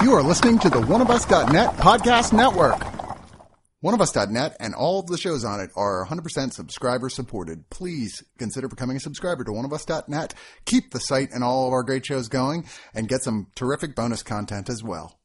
You are listening to the OneOfUs.net podcast network. OneOfUs.net and all of the shows on it are 100% subscriber supported. Please consider becoming a subscriber to OneOfUs.net. Keep the site and all of our great shows going and get some terrific bonus content as well.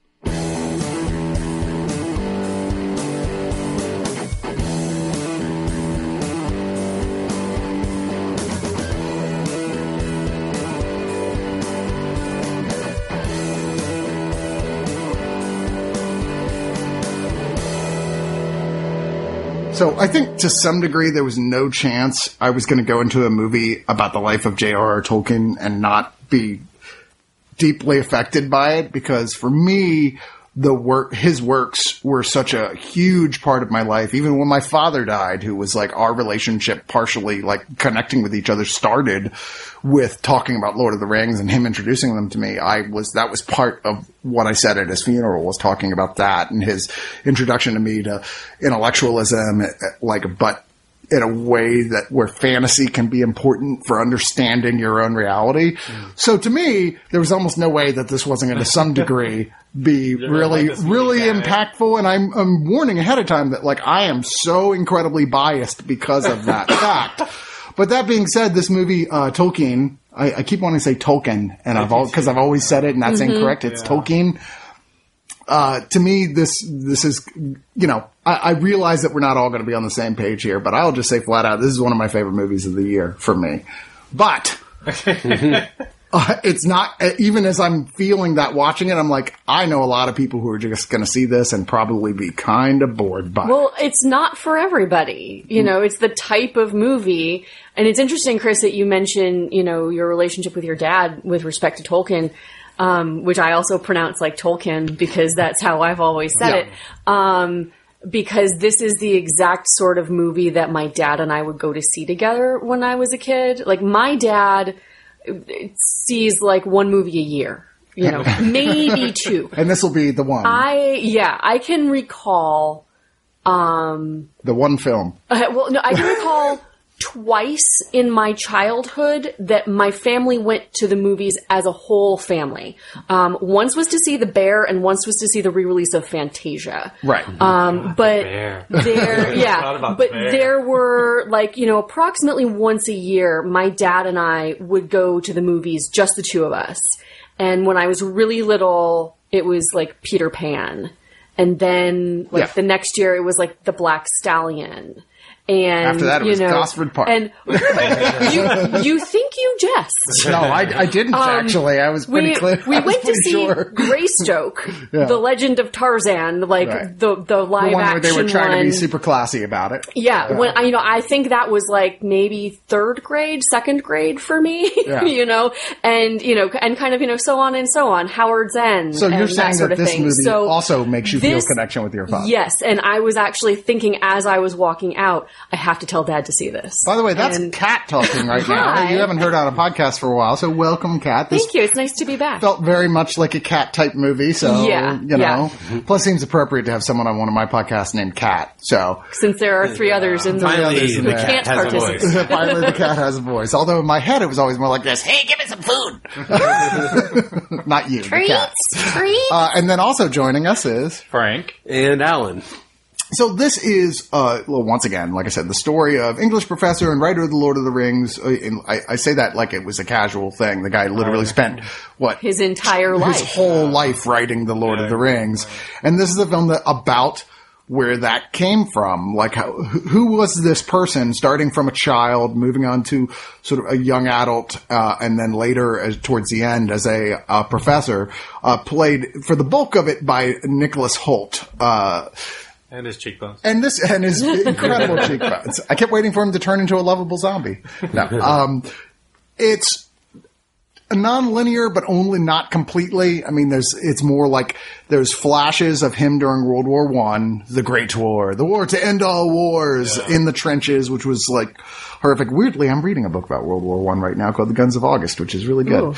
So I think to some degree there was no chance I was going to go into a movie about the life of J.R.R. Tolkien and not be deeply affected by it, because for me, his works were such a huge part of my life. Even when my father died, who was like our relationship partially like connecting with each other started with talking about Lord of the Rings and him introducing them to me. That was part of what I said at his funeral, was talking about that and his introduction to me to intellectualism, but in a way where fantasy can be important for understanding your own reality. So to me, there was almost no way that this wasn't going to some degree be really impactful. And I'm warning ahead of time that I am so incredibly biased because of that fact. But that being said, this movie, Tolkien, I keep wanting to say Tolkien, and because I've always said it and that's incorrect. It's Tolkien. To me, this is, I realize that we're not all going to be on the same page here, but I'll just say flat out, this is one of my favorite movies of the year for me. But it's not, even as I'm feeling that watching it, I'm like, I know a lot of people who are just going to see this and probably be kind of bored by it. Well, it's not for everybody. It's the type of movie. And it's interesting, Chris, that you mentioned, your relationship with your dad with respect to Tolkien. Which I also pronounce like Tolkien because that's how I've always said it. Because this is the exact sort of movie that my dad and I would go to see together when I was a kid. Like, my dad sees like one movie a year, maybe two. And this will be the one. I can recall, the one film. I can recall twice in my childhood that my family went to the movies as a whole family. Once was to see The Bear, and once was to see the re-release of Fantasia. Right. There were approximately once a year, my dad and I would go to the movies, just the two of us. And when I was really little, it was like Peter Pan. And then the next year it was like The Black Stallion. And after that, it was Gosford Park. And you think you jest? No, I didn't actually. I was pretty clear. We went to see Greystoke, The Legend of Tarzan, the live action one where they were trying to be super classy about it. Yeah, when I think that was like maybe second grade for me. Yeah. And kind of so on and so on. Howard's End. So you're saying that this movie also makes you feel a connection with your father? Yes, and I was actually thinking as I was walking out, I have to tell Dad to see this. By the way, that's Kat talking right now. You haven't heard on a podcast for a while, so welcome, Kat. Thank you. It's nice to be back. Felt very much like a Kat type movie, so Plus, it seems appropriate to have someone on one of my podcasts named Kat. So since there are three others in the room, the cat participate. Finally, the cat has a voice. Although in my head, it was always more like this: "Hey, give me some food." Not you, treats. And then also joining us is Frank and Alan. So this is, once again, like I said, the story of English professor and writer of The Lord of the Rings. I say that like it was a casual thing. The guy literally spent, his entire life. His whole life writing The Lord of the Rings. And this is a film about where that came from. Like, who was this person starting from a child, moving on to sort of a young adult, and then later, towards the end, as a professor, played for the bulk of it by Nicholas Hoult. And his cheekbones. And his incredible cheekbones. I kept waiting for him to turn into a lovable zombie. No. It's a non-linear, but only not completely. I mean, it's more like there's flashes of him during World War I, the Great War, the war to end all wars in the trenches, which was like horrific. Weirdly, I'm reading a book about World War I right now called The Guns of August, which is really good.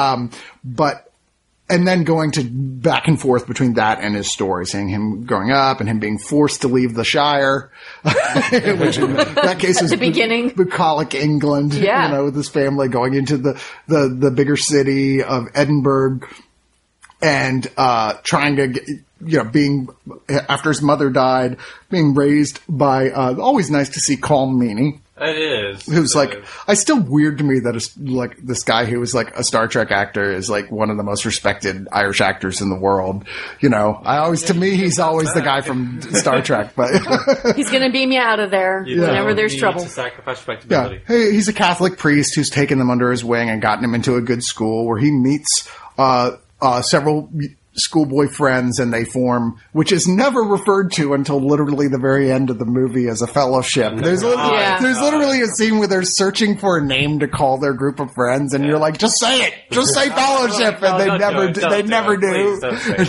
And then going to back and forth between that and his story, seeing him growing up and him being forced to leave the Shire, which in that case was the beginning, bucolic England, with his family going into the bigger city of Edinburgh. and trying to get, being after his mother died, being raised by always nice to see Colm Meaney. It is. Who's it's still weird to me that it's like this guy who was like a Star Trek actor is like one of the most respected Irish actors in the world. To me, he's always the guy from Star Trek, but he's going to beam you out of there whenever there's trouble. To sacrifice respectability. Yeah. Hey, he's a Catholic priest who's taken them under his wing and gotten him into a good school where he meets several schoolboy friends, and they form, which is never referred to until literally the very end of the movie, as a fellowship. There's literally a scene where they're searching for a name to call their group of friends, and you're like, just say it, just say fellowship, and they never do.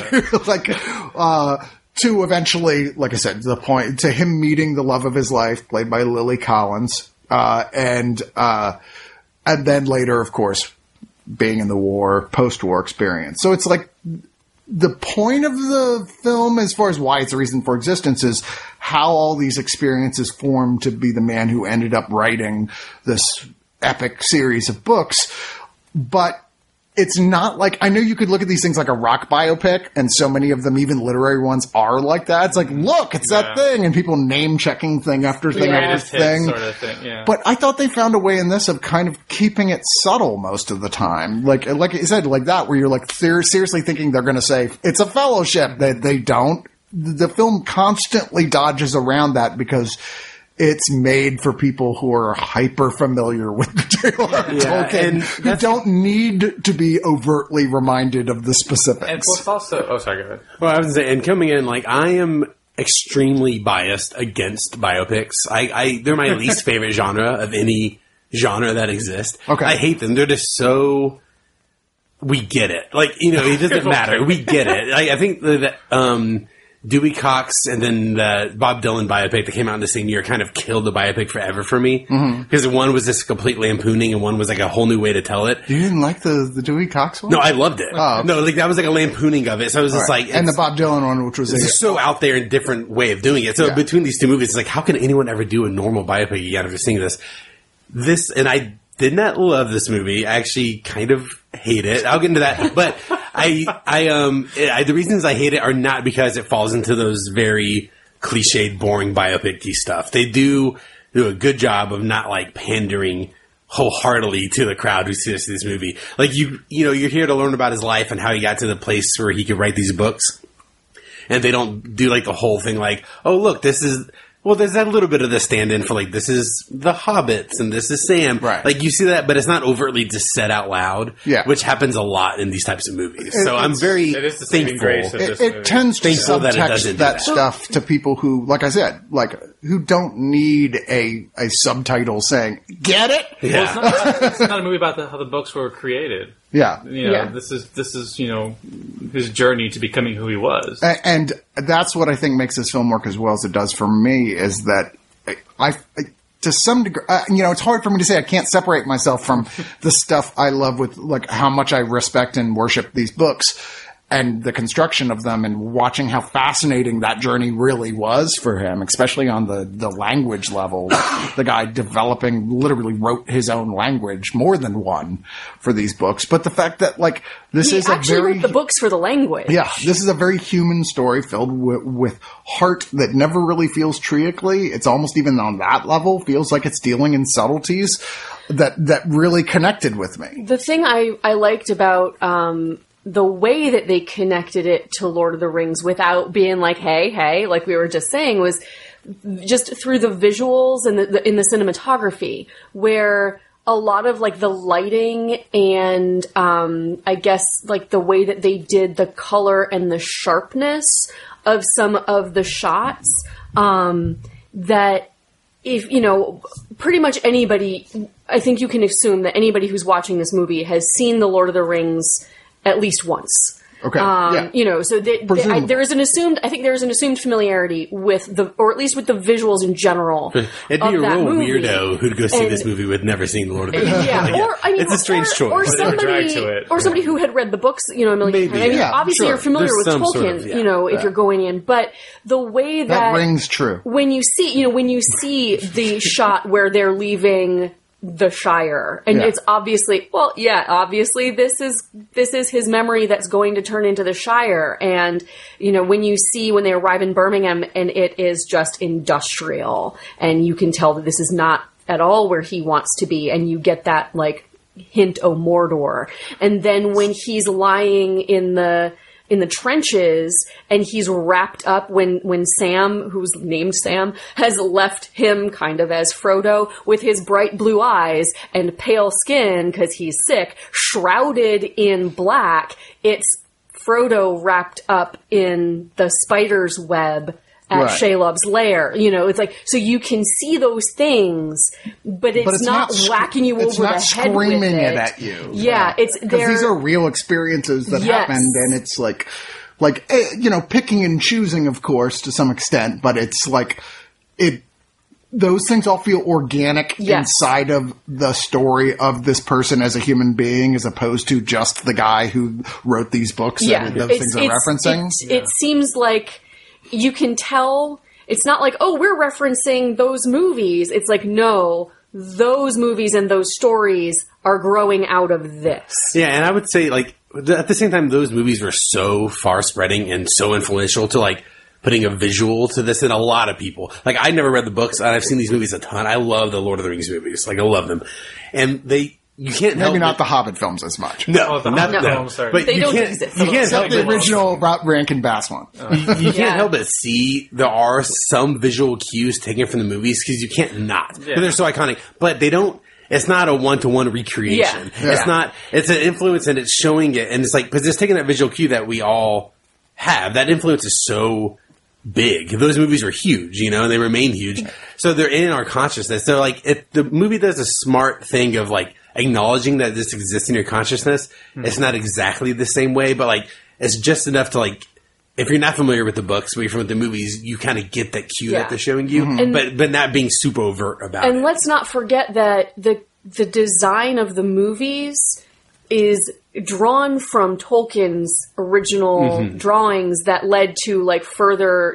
To eventually, like I said, the point to him meeting the love of his life, played by Lily Collins, and then later, of course, being in the war, post-war experience. So it's like, the point of the film, as far as why it's a reason for existence, is how all these experiences formed to be the man who ended up writing this epic series of books. But it's not like, I know you could look at these things like a rock biopic, and so many of them, even literary ones, are like that. It's like, look, it's that thing, and people name checking thing after thing after thing. Sort of thing. Yeah. But I thought they found a way in this of kind of keeping it subtle most of the time. Like you said, like that, where you're like seriously thinking they're going to say, it's a fellowship. They don't. The film constantly dodges around that because it's made for people who are hyper familiar with J.R.R. Tolkien, who don't need to be overtly reminded of the specifics. And plus also, sorry, go ahead. Well, I was going to say, and coming in, like, I am extremely biased against biopics. They're my least favorite genre of any genre that exists. Okay. I hate them. They're just so, we get it. Like, it doesn't matter. We get it. I think that, Dewey Cox and then the Bob Dylan biopic that came out in the same year kind of killed the biopic forever for me. Because one was just complete lampooning and one was like a whole new way to tell it. You didn't like the Dewey Cox one? No, I loved it. Oh, okay. No, like that was like a lampooning of it. So I was just like... And the Bob Dylan one, which was so out there and different way of doing it. So between these two movies, it's like, how can anyone ever do a normal biopic again after seeing this? And I did not love this movie. I actually kind of hate it. I'll get into that. But the reasons I hate it are not because it falls into those very cliched, boring biopic-y stuff. They do a good job of not like pandering wholeheartedly to the crowd who sees this movie. Like you're here to learn about his life and how he got to the place where he could write these books. And they don't do like the whole thing like, oh look, there's that little bit of the stand-in for like, this is the Hobbits and this is Sam. Right. Like you see that, but it's not overtly just said out loud, which happens a lot in these types of movies. So I'm very thankful. It tends to subtext that stuff to people who, like I said, who don't need a subtitle saying, get it? Yeah. Well, it's not a movie about how the books were created. Yeah. This is his journey to becoming who he was. And that's what I think makes this film work as well as it does for me, is that I to some degree, it's hard for me to say I can't separate myself from the stuff I love with like how much I respect and worship these books and the construction of them, and watching how fascinating that journey really was for him, especially on the language level. The guy literally wrote his own language, more than one, for these books. But the fact that this is a very... wrote the books for the language. Yeah, this is a very human story filled with heart that never really feels triacally. It's almost even on that level, feels like it's dealing in subtleties that really connected with me. The thing I liked about... the way that they connected it to Lord of the Rings without being like, hey, like we were just saying, was just through the visuals and in the cinematography, where a lot of like the lighting and I guess like the way that they did the color and the sharpness of some of the shots, that if, pretty much anybody, I think you can assume that anybody who's watching this movie has seen the Lord of the Rings at least once. Okay. So there is an assumed familiarity with or at least with the visuals in general. It'd be a real weirdo who'd go see this movie with never seen Lord of the Rings. Yeah, it's a strange choice. Or somebody who had read the books, a million times. I mean, obviously you're familiar with Tolkien, if you're going in, but the way that rings true. When you see the shot where they're leaving the Shire. And it's obviously, obviously this is his memory that's going to turn into the Shire. And, when they arrive in Birmingham and it is just industrial and you can tell that this is not at all where he wants to be. And you get that hint of Mordor. And then when he's lying in the trenches and he's wrapped up when Sam, who's named Sam, has left him kind of as Frodo with his bright blue eyes and pale skin because he's sick, shrouded in black. It's Frodo wrapped up in the spider's web at Shelob's lair. It's so you can see those things, but it's not whacking you over the head with it. It's not screaming it at you. Yeah, because these are real experiences that happened, and it's picking and choosing, of course, to some extent, but it's those things all feel organic inside of the story of this person as a human being, as opposed to just the guy who wrote these books that those things are referencing. It seems like you can tell it's not we're referencing those movies. It's no, those movies and those stories are growing out of this. Yeah, and I would say at the same time, those movies were so far spreading and so influential to putting a visual to this in a lot of people. I never read the books and I've seen these movies a ton. I love the Lord of the Rings movies. I love them. And you can't help maybe not the Hobbit films as much. No, not the films. But they don't exist. You can't help the original Rankin Bass one. You can't help but see there are some visual cues taken from the movies because you can't not. Yeah. They're so iconic. But they don't. It's not a one-to-one recreation. Yeah. It's not. It's an influence and it's showing it. And it's because it's taking that visual cue that we all have. That influence is so big. Those movies were huge, and they remain huge. So they're in our consciousness. They're the movie does a smart thing of acknowledging that this exists in your consciousness. It's not exactly the same way, but it's just enough to if you're not familiar with the books, but you're familiar with the movies, you kind of get that cue that they're showing you, but not being super overt about it. And let's not forget that the design of the movies is drawn from Tolkien's original drawings that led to further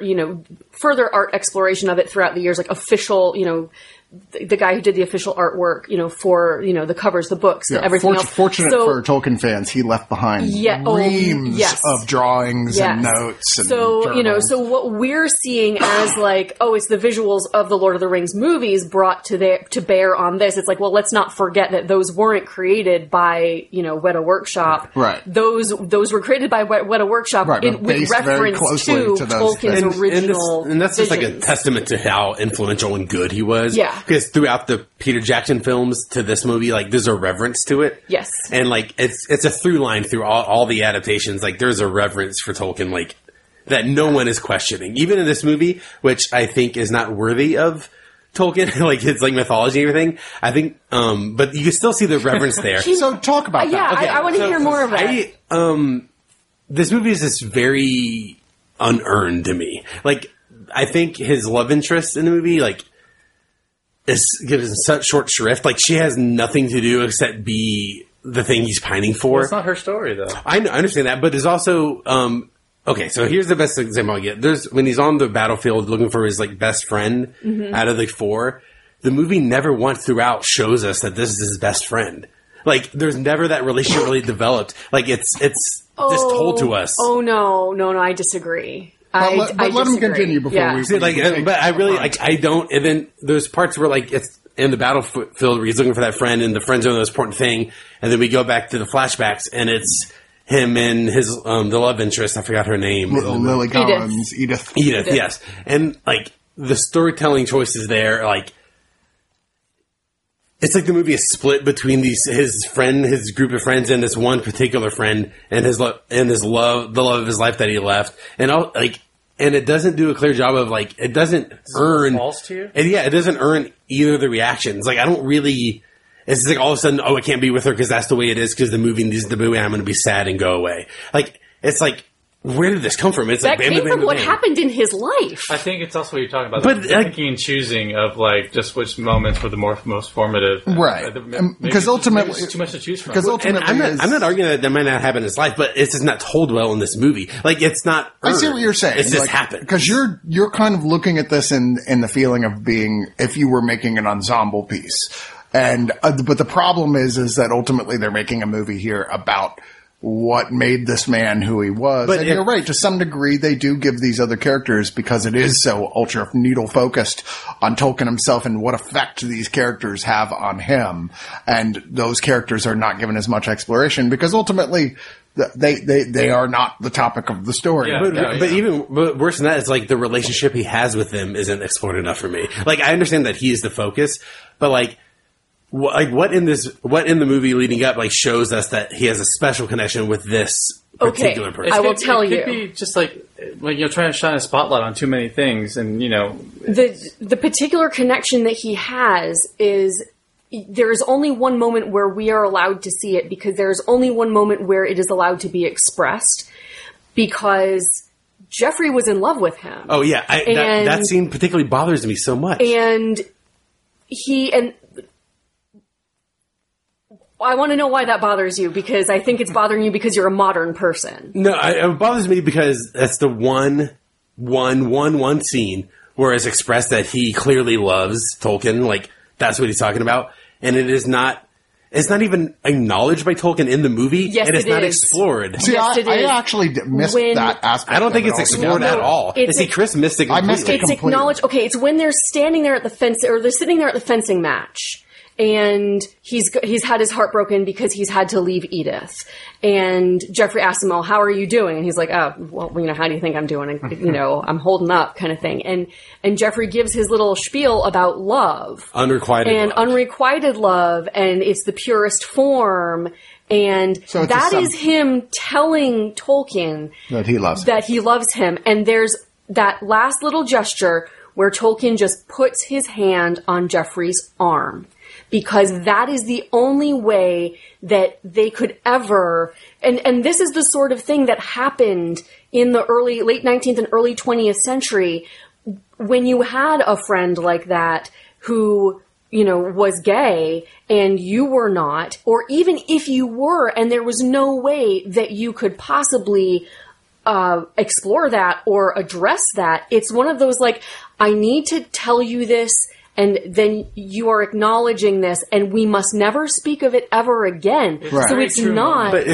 art exploration of it throughout the years, official, the guy who did the official artwork, for, the covers, the books, everything else. Fortunate for Tolkien fans, he left behind reams of drawings and notes. And journals. So what we're seeing as it's the visuals of the Lord of the Rings movies brought to bear on this. It's let's not forget that those weren't created by, Weta Workshop. Right. Those were created by Weta Workshop with reference to Tolkien's original and that's just a testament to how influential and good he was. Yeah. Because throughout the Peter Jackson films to this movie, there's a reverence to it. Yes. And it's a through line through all the adaptations. There's a reverence for Tolkien, that no one is questioning. Even in this movie, which I think is not worthy of Tolkien, his mythology and everything. I think, but you can still see the reverence there. So talk about that. Yeah, okay, I want to hear more of that. This movie is just very unearned to me. I think his love interest in the movie, is given such short shrift. She has nothing to do except be the thing he's pining for. Well, it's not her story, though. I understand that, but there's also okay. So here's the best example I get. There's when he's on the battlefield looking for his best friend out of the four. The movie never once throughout shows us that this is his best friend. There's never that relationship really developed. It's just told to us. Oh no, I disagree. But let him continue before we. See, but I really I don't. And then there's parts where it's in the battlefield where he's looking for that friend, and the friend's doing the most important thing, and then we go back to the flashbacks, and it's him and his the love interest. I forgot her name. Lily Collins, Edith, yes, and the storytelling choices there, it's the movie is split between his group of friends, and this one particular friend, and the love of his life that he left, and and it doesn't do a clear job of it doesn't earn false to you, and it doesn't earn either of the reactions. I don't really. It's all of a sudden, I can't be with her because that's the way it is because the movie needs the movie. I'm going to be sad and go away. It's where did this come from? It's that came from what happened in his life. I think it's also what you're talking about. But the picking and choosing of just which moments were the most formative, right? Because ultimately, it's too much to choose from. Because ultimately, I'm not arguing that might not happen in his life, but it's just not told well in this movie. It's not. I see what you're saying. It's just happened because you're kind of looking at this in the feeling of being if you were making an ensemble piece. And but the problem is that ultimately they're making a movie here about what made this man who he was. But you're right, to some degree they do give these other characters, because it is so ultra needle focused on Tolkien himself and what effect these characters have on him. And those characters are not given as much exploration because ultimately they are not the topic of the story. Yeah, but even worse than that, it's like the relationship he has with them isn't explored enough for me. Like, I understand that he is the focus, but like what in the movie leading up shows us that he has a special connection with this particular person? I will tell you. It could be just like trying to shine a spotlight on too many things, and the particular connection that he has is there is only one moment where we are allowed to see it, because there is only one moment where it is allowed to be expressed, because Jeffrey was in love with him. Oh yeah, that scene particularly bothers me so much. And I want to know why that bothers you, because I think it's bothering you because you're a modern person. No, it bothers me because that's the one scene where it's expressed that he clearly loves Tolkien. Like, that's what he's talking about. And it's not even acknowledged by Tolkien in the movie. Yes, and it's not is. explored. See, yes, I actually missed that aspect. I don't think it's explored at all. Chris missed it completely. I missed it It's acknowledged. Okay, it's when they're standing there at the fence, or they're sitting there at the fencing match. And he's had his heart broken because he's had to leave Edith. And Jeffrey asks him, "Oh, how are you doing?" And he's like, "Oh, well, how do you think I'm doing? I'm holding up," kind of thing. And Jeffrey gives his little spiel about love. Unrequited love, and it's the purest form. And so that is him telling Tolkien that he loves him. And there's that last little gesture where Tolkien just puts his hand on Jeffrey's arm. Because that is the only way that they could ever, and this is the sort of thing that happened in the late 19th and early 20th century, when you had a friend like that who, was gay and you were not, or even if you were and there was no way that you could possibly explore that or address that. It's one of those I need to tell you this, and then you are acknowledging this, and we must never speak of it ever again. Right. So it's not. But,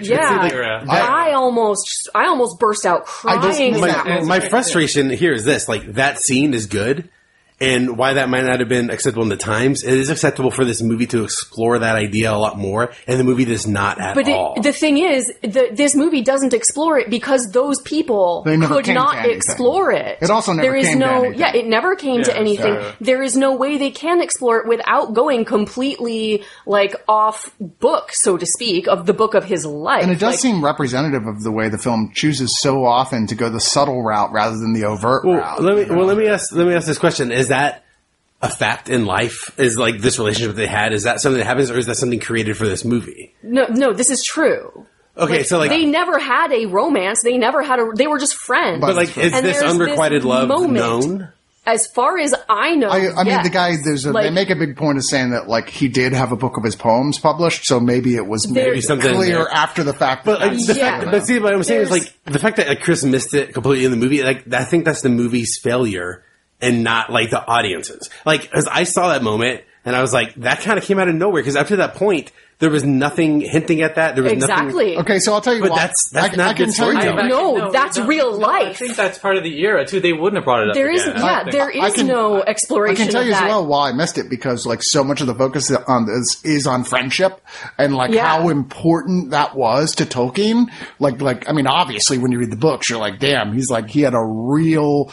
I almost burst out crying. My frustration here is this: that scene is good. And why that might not have been acceptable in the times, it is acceptable for this movie to explore that idea a lot more, and the movie does not at all. But the thing is, this movie doesn't explore it because those people could not explore it. It also never came to anything. Yeah, it never came to anything. There is no way they can explore it without going completely, off book, so to speak, of the book of his life. And it does seem representative of the way the film chooses so often to go the subtle route rather than the overt route. Let me ask this question. Is that a fact in life? Is this relationship they had, is that something that happens, or is that something created for this movie? No, this is true. Okay, so they never had a romance. They never had they were just friends. But is this unrequited love known? As far as I know, I mean, the guy, they make a big point of saying that, he did have a book of his poems published, so maybe it was something clear after the fact. But, but see, what I'm saying is, the fact that Chris missed it completely in the movie, I think that's the movie's failure and not, the audience's. As I saw that moment, and I was like, that kind of came out of nowhere, because up to that point, there was nothing hinting at that. There was nothing. Okay, so I'll tell you but why. That's not good storytelling. No, that's real life. I think that's part of the era too. They wouldn't have brought it up. There is no exploration. I can tell you as well why I missed it, because so much of the focus on this is on friendship and how important that was to Tolkien. I mean, obviously when you read the books, you're like, damn, he had a real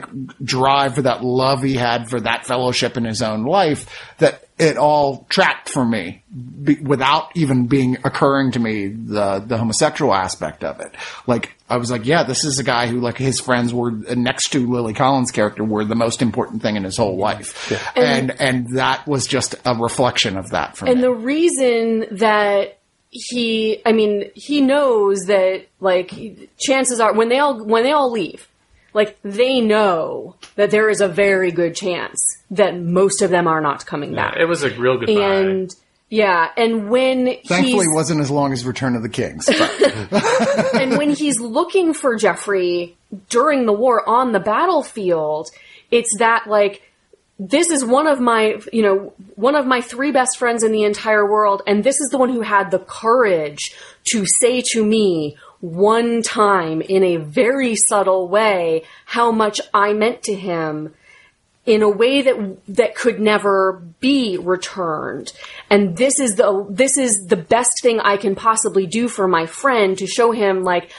drive for that love he had for that fellowship in his own life, that it all tracked for me without even occurring to me the homosexual aspect of it. I was like, yeah, this is a guy who his friends were next to Lily Collins' character were the most important thing in his whole life. Yeah. And that was just a reflection of that for me. And the reason that he knows that chances are when they all leave, they know that there is a very good chance that most of them are not coming back. It was a real goodbye. And when thankfully it wasn't as long as Return of the Kings. And when he's looking for Jeffrey during the war on the battlefield, it's that this is one of my 3 best friends in the entire world, and this is the one who had the courage to say to me one time in a very subtle way how much I meant to him in a way that could never be returned. And this is the best thing I can possibly do for my friend, to show him, like,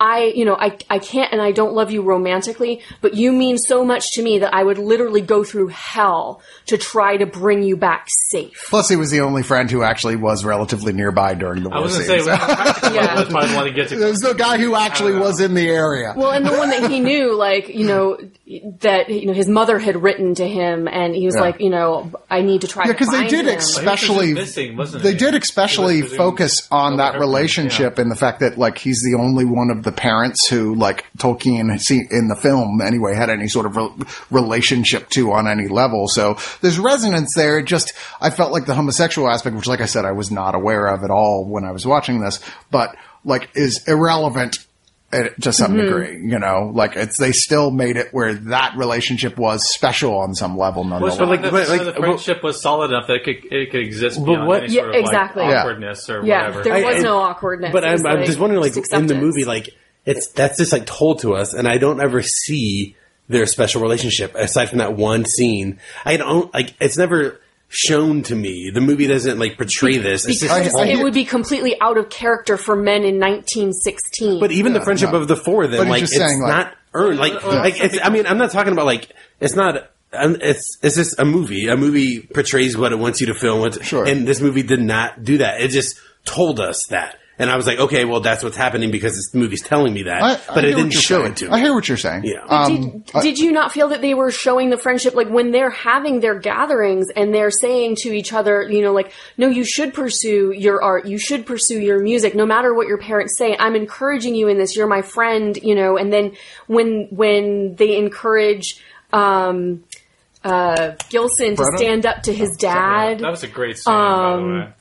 I can't, and I don't love you romantically, but you mean so much to me that I would literally go through hell to try to bring you back safe. Plus, he was the only friend who actually was relatively nearby during the war. I was going to say, that's probably one to get to. There's the guy who actually was in the area. Well, and the one that he knew, like, that, his mother had written to him, and he was like, I need to try to find him. Yeah, because they did especially focus on that relationship and the fact that, like, he's the only one of the parents who, like, Tolkien in the film anyway had any sort of relationship to on any level. So there's resonance there. I felt like the homosexual aspect, which, like I said, I was not aware of at all when I was watching this, but, like, is irrelevant to some degree, like they still made it where that relationship was special on some level, nonetheless. Well, the friendship was solid enough that it could exist beyond any sort of awkwardness or whatever. There was no awkwardness. But I'm just wondering, like, in the movie, like, that's just like told to us, and I don't ever see their special relationship aside from that one scene. I don't it's never shown to me. The movie doesn't like portray this. It would be completely out of character for men in 1916. But even the friendship of the 4 of them, like, it's not earned. I mean, I'm not talking about, like, it's not. It's just a movie. A movie portrays what it wants you to feel, and this movie did not do that. It just told us that. And I was like, okay, well, that's what's happening because this movie's telling me that. But it didn't show it to me. I hear what you're saying. Yeah. Did you not feel that they were showing the friendship, like, when they're having their gatherings and they're saying to each other, like, no, you should pursue your art. You should pursue your music. No matter what your parents say, I'm encouraging you in this. You're my friend, and then when they encourage, Gilson to stand up to his dad. That was a great scene, by the way.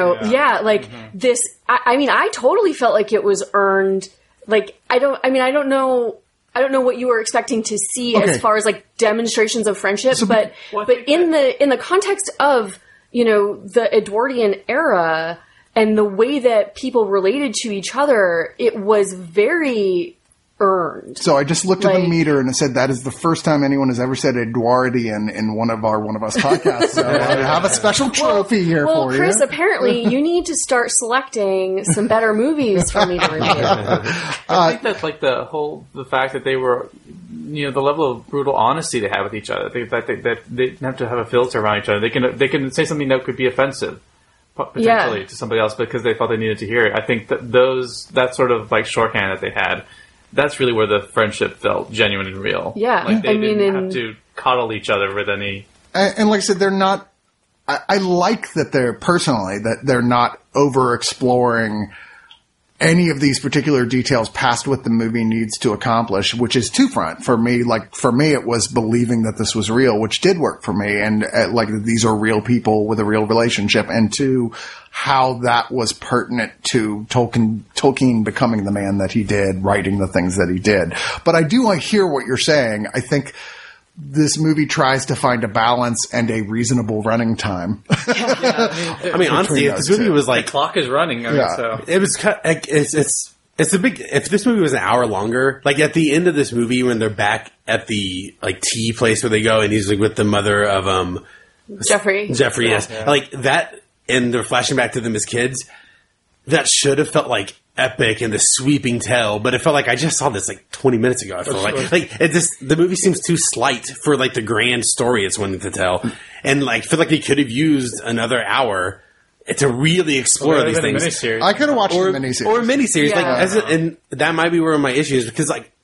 This, I totally felt like it was earned. Like, I don't know what you were expecting to see as far as, like, demonstrations of friendship, but in the context of, the Edwardian era and the way that people related to each other, it was very earned. So I just looked at the meter and it said that is the first time anyone has ever said Edwardian in one of us podcasts. So I have a special trophy here for you. Well, Chris, apparently you need to start selecting some better movies for me to review. I think that's like the fact that they were, the level of brutal honesty they have with each other. That they didn't have to have a filter around each other. They can say something that could be offensive potentially to somebody else because they felt they needed to hear it. I think that sort of, like, shorthand that they had, that's really where the friendship felt genuine and real. Yeah. Like, they didn't have to coddle each other with any... And like I said, they're not... I like that they're not over-exploring any of these particular details past what the movie needs to accomplish, which is two-front. For me, it was believing that this was real, which did work for me. And, these are real people with a real relationship. And two, how that was pertinent to Tolkien becoming the man that he did, writing the things that he did. But I hear what you're saying. I think this movie tries to find a balance and a reasonable running time. I mean, honestly, if this movie was like... The clock is running. So. It was... It's a big... If this movie was an hour longer, like, at the end of this movie when they're back at the, like, tea place where they go and he's, like, with the mother of... Jeffrey, yes. Yeah. Like, that... And they're flashing back to them as kids. That should have felt like epic and the sweeping tale, but it felt like I just saw this like 20 minutes ago. I feel the movie seems too slight for like the grand story it's wanting to tell, and like feel like they could have used another hour to really explore these things. I could have watched a miniseries or a miniseries, and that might be where my issue is because like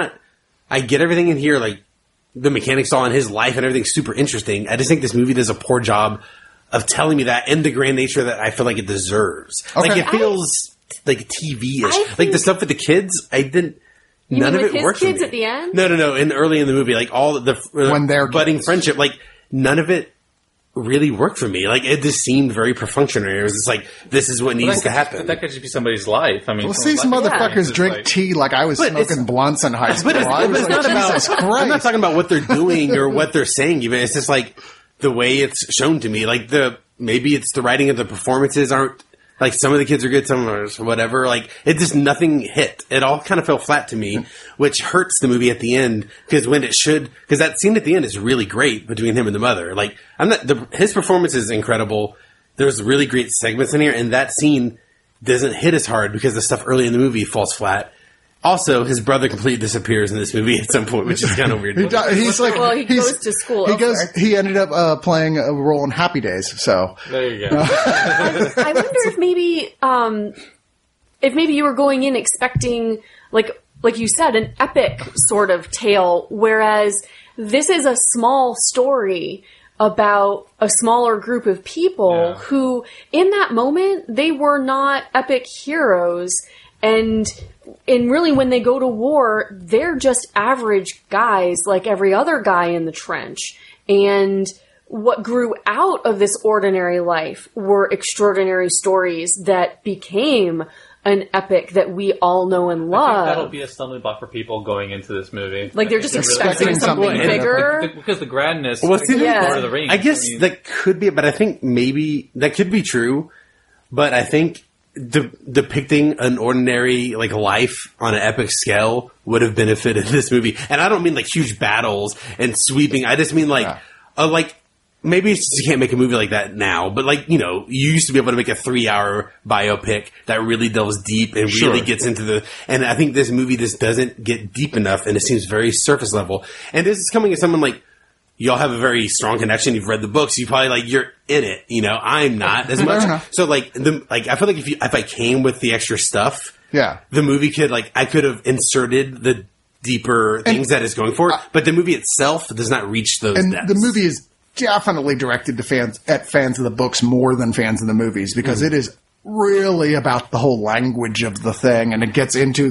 I get everything in here, like the mechanics all in his life and everything's super interesting. I just think this movie does a poor job of telling me that and the grand nature that I feel like it deserves. Okay. Like it feels like TV-ish. Like the stuff with the kids, none of it worked for me. Kids at the end? No. And early in the movie, like all the when they're budding friendship, like none of it really work for me. Like, it just seemed very perfunctory. It was just like, this is what needs to happen. That could just be somebody's life. I mean, Well, see, some motherfuckers drink tea like I was smoking blunts in high school. I'm not talking about what they're doing or what they're saying even. It's just like the way it's shown to me. Like, maybe it's the writing of the performances aren't, like, some of the kids are good, some are whatever. Like, it just, nothing hit. It all kind of fell flat to me, which hurts the movie at the end, because because that scene at the end is really great between him and the mother. Like, his performance is incredible. There's really great segments in here, and that scene doesn't hit as hard because the stuff early in the movie falls flat. Also, his brother completely disappears in this movie at some point, which is kind of weird. He goes to school. He ended up playing a role in Happy Days. So there you go. I wonder if maybe you were going in expecting, like you said, an epic sort of tale, whereas this is a small story about a smaller group of people who, in that moment, they were not epic heroes. And really, when they go to war, they're just average guys like every other guy in the trench. And what grew out of this ordinary life were extraordinary stories that became an epic that we all know and love. I think that'll be a stumbling block for people going into this movie. Like, they're just expecting something bigger. Because the grandness Lord of the Rings. I guess that could be, but I think maybe that could be true. But I think depicting an ordinary, like, life on an epic scale would have benefited this movie. And I don't mean like huge battles and sweeping. I just mean like maybe it's just you can't make a movie like that now, but, like, you know, you used to be able to make a 3-hour biopic that really delves deep and really gets into and I think this movie just doesn't get deep enough, and it seems very surface level. And this is coming as someone like, y'all have a very strong connection. You've read the books. You probably, like, you're in it. You know, I'm not as much. So, like, I feel like if I came with the extra stuff, the movie could, like, I could have inserted the deeper things that it's going for. But the movie itself does not reach those depths. The movie is definitely directed to fans of the books more than fans of the movies, because it is really about the whole language of the thing, and it gets into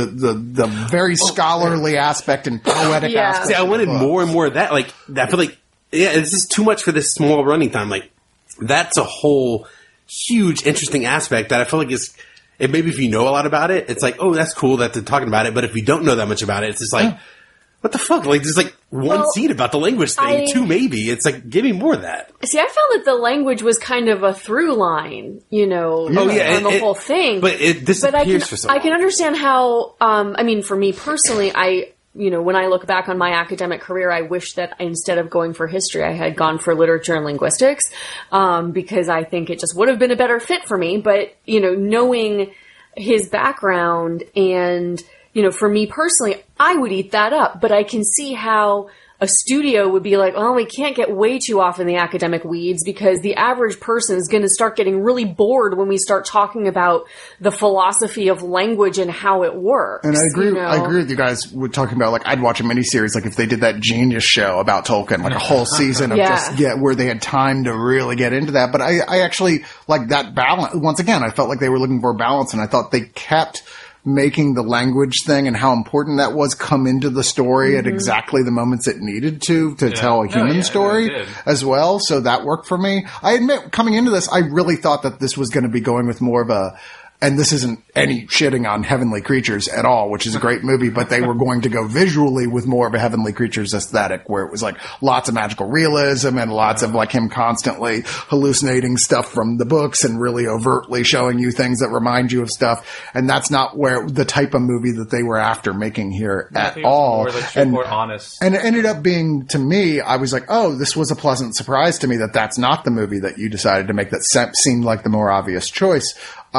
the very scholarly aspect and poetic aspect. See, I wanted more and more of that. Like, I feel like, it's just too much for this small running time. Like, that's a whole huge, interesting aspect that I feel like is, and maybe if you know a lot about it, it's like, oh, that's cool that they're talking about it. But if you don't know that much about it, it's just like, what the fuck? Like, there's like one scene about the language thing, two maybe. It's like, give me more of that. See, I found that the language was kind of a through line, you know, on the whole thing. But it disappears for some. I can understand how, I mean, for me personally, when I look back on my academic career, I wish that instead of going for history, I had gone for literature and linguistics, because I think it just would have been a better fit for me. But, you know, knowing his background and, you know, for me personally, I would eat that up, but I can see how a studio would be like, oh, we can't get way too off in the academic weeds, because the average person is going to start getting really bored when we start talking about the philosophy of language and how it works. And I agree. You know? I agree with you guys with talking about, like, I'd watch a miniseries, like if they did that Genius show about Tolkien, like a whole season of where they had time to really get into that. But I actually like that balance. Once again, I felt like they were looking for balance, and I thought they kept making the language thing and how important that was come into the story at exactly the moments it needed to tell a human story as well. So that worked for me. I admit, coming into this, I really thought that this was going to be going with more of a, and this isn't any shitting on Heavenly Creatures at all, which is a great movie, but they were going to go visually with more of a Heavenly Creatures aesthetic, where it was like lots of magical realism and lots of like him constantly hallucinating stuff from the books and really overtly showing you things that remind you of stuff. And that's not where the type of movie that they were after making here at all. More honest. And it ended up being, to me, I was like, oh, this was a pleasant surprise to me that that's not the movie that you decided to make that seemed like the more obvious choice.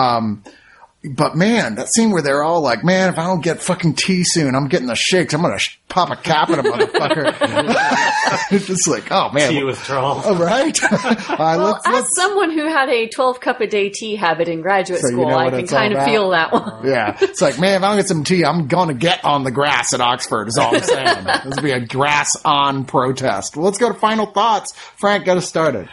But man, that scene where they're all like, man, if I don't get fucking tea soon, I'm getting the shakes. I'm going to pop a cap at a motherfucker. It's just like, oh man. Tea withdrawal. Oh, right? As someone who had a 12-cup-a-day tea habit in graduate school, I can kind of feel that one. Yeah. It's like, man, if I don't get some tea, I'm going to get on the grass at Oxford is all I'm saying. This will be a grass on protest. Well, let's go to final thoughts. Frank, get us started.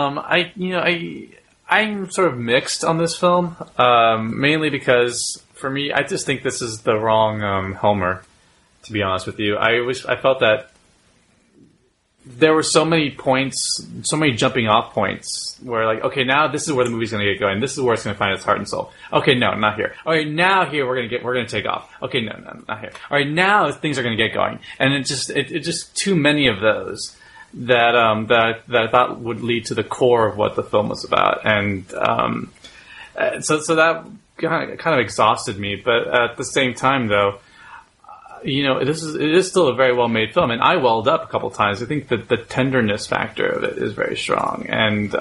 I'm sort of mixed on this film, mainly because for me, I just think this is the wrong Homer. To be honest with you, I felt that there were so many points, so many jumping off points where like, okay, now this is where the movie's going to get going. This is where it's going to find its heart and soul. Okay, no, not here. All right, now here we're going to take off. Okay, no, not here. All right, now things are going to get going. And it just too many of those that I thought would lead to the core of what the film was about. And so that kind of exhausted me. But at the same time, though, it is still a very well made film, and I welled up a couple times. I think that the tenderness factor of it is very strong, and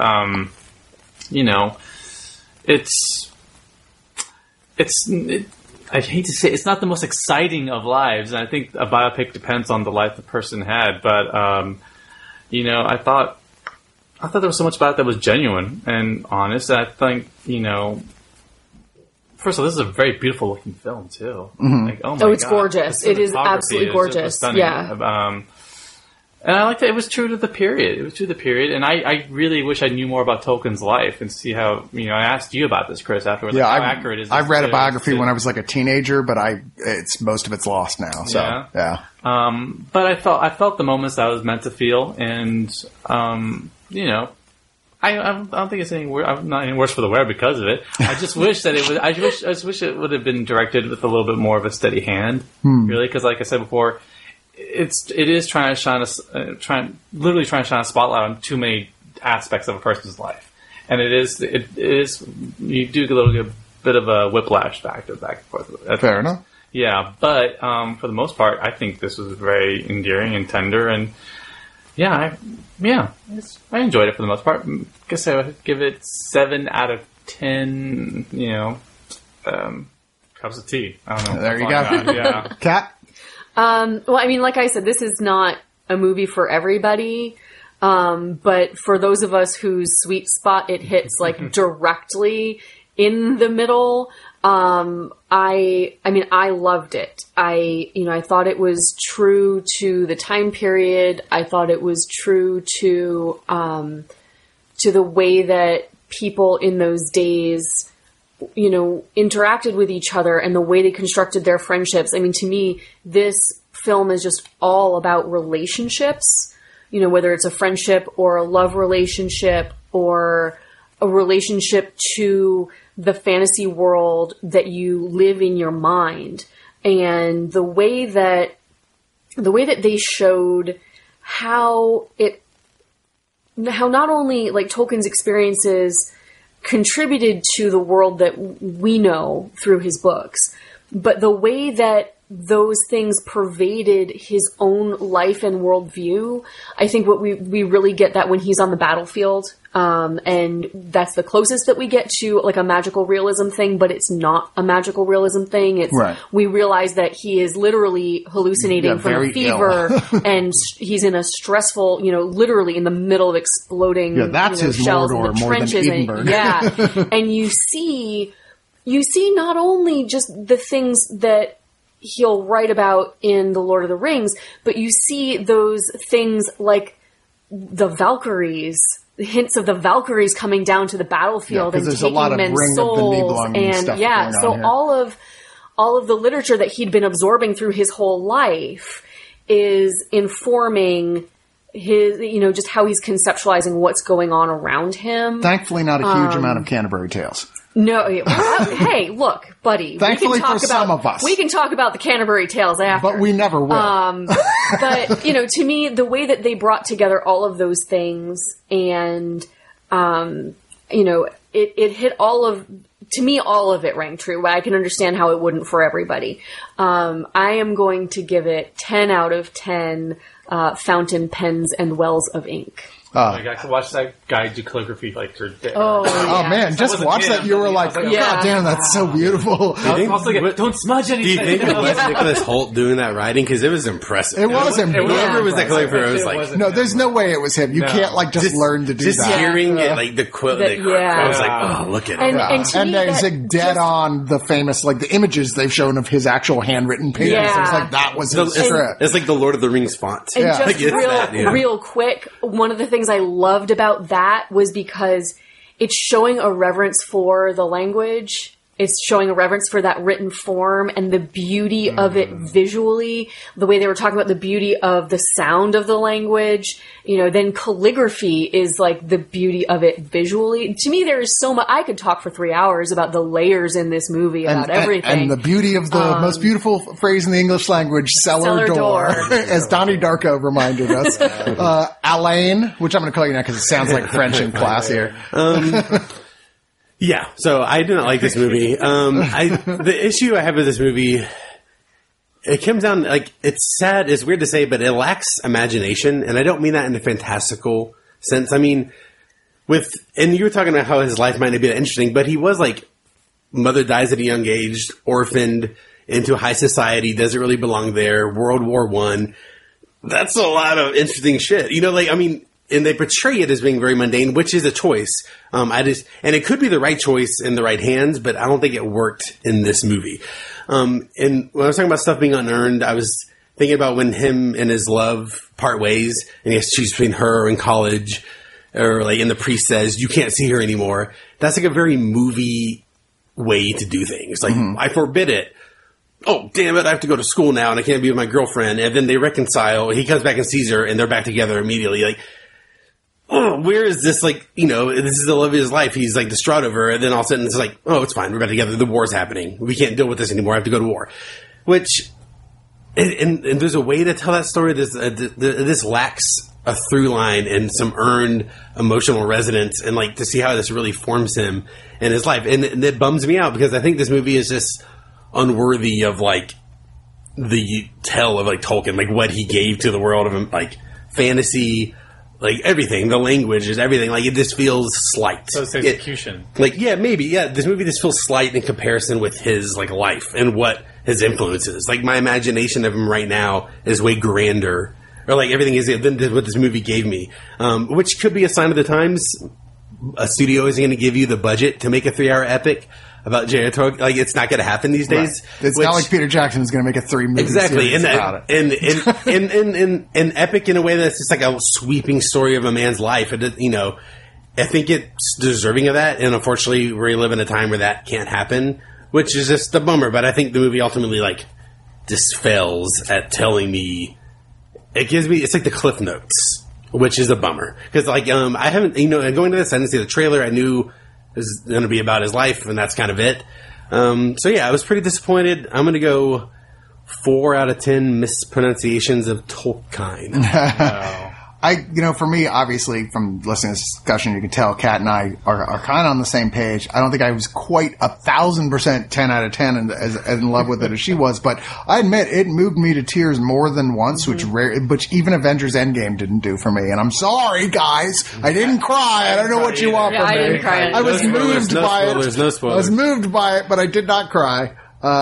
I hate to say it's not the most exciting of lives, and I think a biopic depends on the life the person had. But I thought there was so much about it that was genuine and honest. And I think first of all, this is a very beautiful looking film too. Mm-hmm. Like, oh my god, it's gorgeous. It is absolutely gorgeous. Stunning. Yeah. And I like that it was true to the period. It was true to the period, and I really wish I knew more about Tolkien's life and see how I asked you about this, Chris, afterwards. Yeah, like, how accurate is this? I read a biography when I was like a teenager, but most of it's lost now. So yeah. But I felt the moments that I was meant to feel, and I don't think it's any worse. I'm not any worse for the wear because of it. I just wish that it would. I just wish it would have been directed with a little bit more of a steady hand, really. Because, like I said before, it is trying to shine a spotlight on too many aspects of a person's life, and it is you do get a little bit of a whiplash factor back and forth. Fair enough. Yeah, but for the most part, I think this was very endearing and tender and. I enjoyed it for the most part. I guess I would give it 7 out of 10, cups of tea. I don't know. There you go. Yeah. Kat? Well, like I said, this is not a movie for everybody. But for those of us whose sweet spot it hits like directly in the middle, I loved it. I thought it was true to the time period. I thought it was true to the way that people in those days, interacted with each other and the way they constructed their friendships. To me, this film is just all about relationships, whether it's a friendship or a love relationship or a relationship to the fantasy world that you live in your mind. And the way that they showed how not only like Tolkien's experiences contributed to the world that we know through his books, but the way that those things pervaded his own life and worldview. I think what we really get that when he's on the battlefield. And that's the closest that we get to like a magical realism thing, but it's not a magical realism thing. It's, right. We realize that he is literally hallucinating from a fever and he's in a stressful, literally in the middle of exploding that's his shells in Mordor the more than trenches. Edinburgh. And you see not only just the things that he'll write about in The Lord of the Rings, but you see those things like the Valkyries, the hints of the Valkyries coming down to the battlefield and taking men's souls. And so all of the literature that he'd been absorbing through his whole life is informing his, just how he's conceptualizing what's going on around him. Thankfully, not a huge amount of Canterbury Tales. No, hey, look, buddy. Thankfully for some of us. We can talk about the Canterbury Tales after. But we never will. But, to me, the way that they brought together all of those things and, it hit to me, all of it rang true. I can understand how it wouldn't for everybody. I am going to give it 10 out of 10 fountain pens and wells of ink. I could watch that guy do calligraphy like for days. Oh man, just watch that. You were like, God damn, that's so beautiful. Don't smudge anything. Do you think it was Nicholas Hoult doing that writing? Because it was impressive. It was impressive. Whoever was that calligrapher, it was like, no, there's no way it was him. You can't just learn to do that. Just hearing it, like the quote, I was like, oh, look at it. And it's like dead on the famous, like the images they've shown of his actual handwritten pages. Yeah. It's like that was his script. It's like the Lord of the Rings font. And just real quick, one of the things I loved about that was because it's showing a reverence for the language it's showing a reverence for that written form and the beauty of it visually, the way they were talking about the beauty of the sound of the language. Then calligraphy is like the beauty of it visually. To me, there is so much. I could talk for 3 hours about the layers in this movie, about everything. And the beauty of the most beautiful phrase in the English language, cellar door. As Donnie Darko reminded us. Alain, which I'm going to call you now because it sounds like French in class here. Yeah, so I do not like this movie. The issue I have with this movie, it comes down, like, it's sad, it's weird to say, but it lacks imagination, and I don't mean that in a fantastical sense. I mean, and you were talking about how his life might not be that interesting, but he was, like, mother dies at a young age, orphaned, into high society, doesn't really belong there, World War I. That's a lot of interesting shit. And they portray it as being very mundane, which is a choice. And it could be the right choice in the right hands, but I don't think it worked in this movie. And when I was talking about stuff being unearned, I was thinking about when him and his love part ways, and he has to choose between her and college, or like, and the priest says, you can't see her anymore. That's like a very movie way to do things. Like, I forbid it. Oh, damn it, I have to go to school now, and I can't be with my girlfriend. And then they reconcile, and he comes back and sees her, and they're back together immediately. Like, oh, where is this, like, this is the love of his life. He's, like, distraught over her. And then all of a sudden it's like, oh, it's fine. We're back together. The war's happening. We can't deal with this anymore. I have to go to war. Which, and there's a way to tell that story. This lacks a through line and some earned emotional resonance, and, like, to see how this really forms him in his life. And it bums me out because I think this movie is just unworthy of, like, the tell of, like, Tolkien, like, what he gave to the world of, like, fantasy, like, everything, the language is everything. Like, it just feels slight. So it's execution. Maybe. This movie just feels slight in comparison with his, like, life and what his influence is. Like, my imagination of him right now is way grander, or, like, everything is than what this movie gave me. Which could be a sign of the times. A studio isn't going to give you the budget to make a 3-hour epic about J.R. Tolkien. Like, it's not going to happen these days. Right. It's not like Peter Jackson is going to make a 3-movie series about it. And epic in a way that's just like a sweeping story of a man's life. I think it's deserving of that. And unfortunately, we live in a time where that can't happen, which is just a bummer. But I think the movie ultimately, like, just fails at telling me. It's like the Cliff Notes, which is a bummer. Because, like, I haven't, going to this, I didn't see the trailer. I knew it was going to be about his life, and that's kind of it. So yeah, I was pretty disappointed. I'm going to go 4 out of 10 mispronunciations of Tolkien. Wow. For me, obviously, from listening to this discussion, you can tell Kat and I are kind of on the same page. I don't think I was quite 1,000% 10 out of 10 as in love with it as she was, but I admit it moved me to tears more than once, which even Avengers Endgame didn't do for me. And I'm sorry, guys, I didn't cry. I don't know what you want from me. I didn't cry. I was moved by it. No spoilers. I was moved by it, but I did not cry.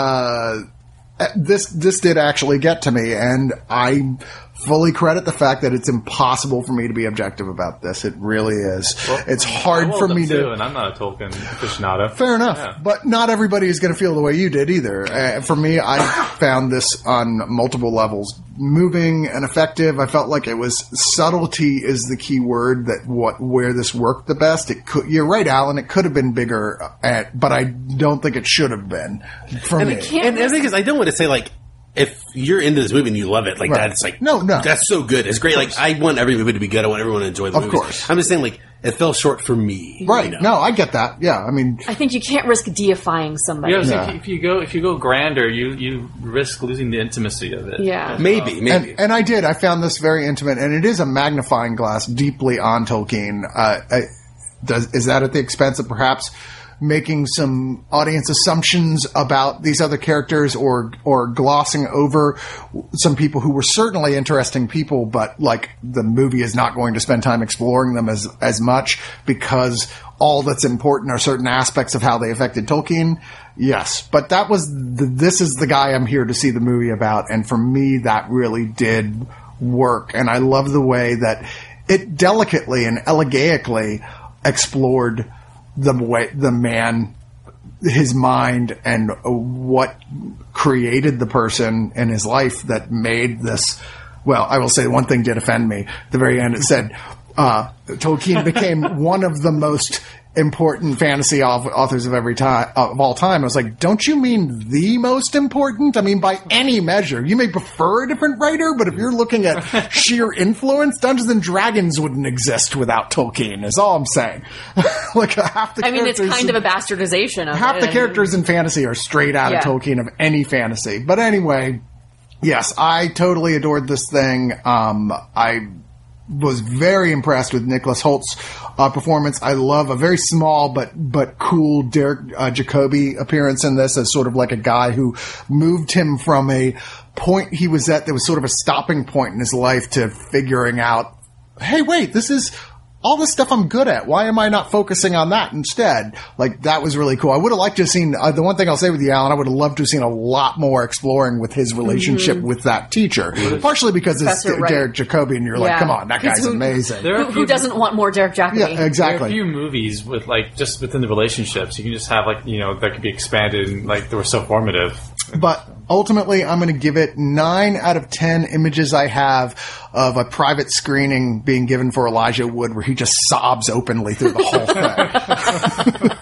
This did actually get to me, and I fully credit the fact that it's impossible for me to be objective about this. It really is. Well, it's hard for me to. And I'm not a Tolkien aficionado. Fair enough, yeah. But not everybody is going to feel the way you did either. For me, I found this on multiple levels moving and effective. I felt like it was subtlety is the key word where this worked the best. You're right, Alan. It could have been bigger, but I don't think it should have been for me. And the thing is, I don't want to say like. If you're into this movie and you love it, like that's like no, that's so good. It's great. Like I want every movie to be good. I want everyone to enjoy the movie. Of course, I'm just saying like it fell short for me. Right? No, I get that. Yeah, I mean, I think you can't risk deifying somebody. Yeah, if you go grander, you risk losing the intimacy of it. Yeah, maybe. And I did. I found this very intimate, and it is a magnifying glass deeply on Tolkien. Is that at the expense of perhaps making some audience assumptions about these other characters or glossing over some people who were certainly interesting people, but like the movie is not going to spend time exploring them as much because all that's important are certain aspects of how they affected Tolkien? Yes. But that was this is the guy I'm here to see the movie about. And for me, that really did work. And I love the way that it delicately and elegaically explored the man, his mind, and what created the person in his life that made this. Well, I will say one thing did offend me. At the very end, it said, Tolkien became one of the most important fantasy authors of all time. I was like, don't you mean the most important? I mean, by any measure. You may prefer a different writer, but if you're looking at sheer influence, Dungeons and Dragons wouldn't exist without Tolkien, is all I'm saying. Like half the it's kind of a bastardization of half the characters in fantasy are straight out of Tolkien of any fantasy. But anyway, yes, I totally adored this thing. I was very impressed with Nicholas Holt's performance. I love a very small but cool Derek Jacobi appearance in this as sort of like a guy who moved him from a point he was at that was sort of a stopping point in his life to figuring out, hey, wait, this is all this stuff I'm good at. Why am I not focusing on that instead? Like, that was really cool. I would have liked to have seen, the one thing I'll say with you, Alan, I would have loved to have seen a lot more exploring with his relationship with that teacher. Partially because it's Derek Jacobi, and you're like, come on, that guy's amazing. Who doesn't want more Derek Jacobi? Yeah, exactly. There are a few movies with, like, just within the relationships, you can just have, like, that could be expanded and, like, they were so formative. But ultimately, I'm going to give it 9 out of 10 images I have of a private screening being given for Elijah Wood where he just sobs openly through the whole thing.